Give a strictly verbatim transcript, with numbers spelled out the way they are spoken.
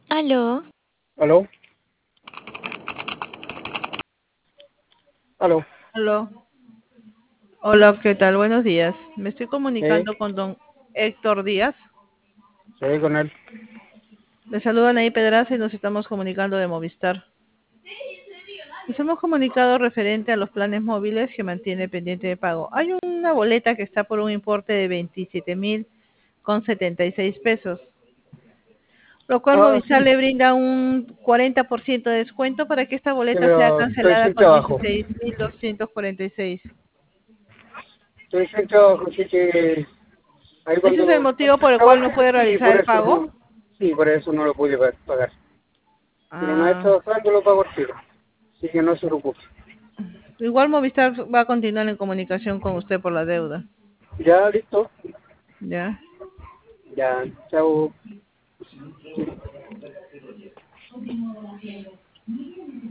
Aló, ¿Aló? ¿Aló? Hola, hola, ¿qué tal? Buenos días. Me estoy Sí, comunicando con don Héctor Díaz. sí, con él. Le saludan ahí Pedraza y nos estamos comunicando de Movistar. Nos hemos comunicado referente a los planes móviles que mantiene pendiente de pago. Hay una boleta que está por un importe de veintisiete mil con setenta y seis pesos, lo cual Ah, Movistar sí, le brinda un cuarenta por ciento de descuento para que esta sí, boleta sea pero estoy cancelada sin con trabajo. dieciséis mil doscientos cuarenta y seis. Estoy sin trabajo, así que ahí ¿Ese es el cuando motivo encuentre por el cual no trabajo, puede sí, realizar por el eso pago? no, sí, por eso no lo pude pa- pagar. Pero una vez Ah. trabajando lo pago al tiro, así que no se preocupe. Igual Movistar va a continuar en comunicación con usted por la deuda. Ya, listo. ¿Ya? Ya, chao.